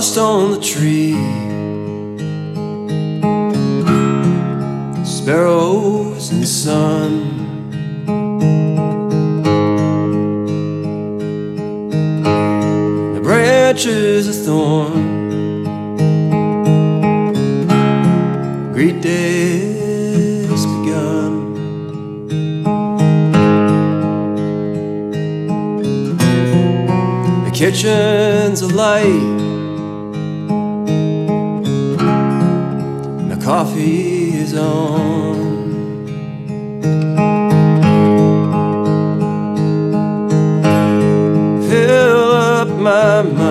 frost on the tree, sparrows in the sun. The branches of thorn greet day's begun. The kitchen's alight, the coffee is on. Fill up my mind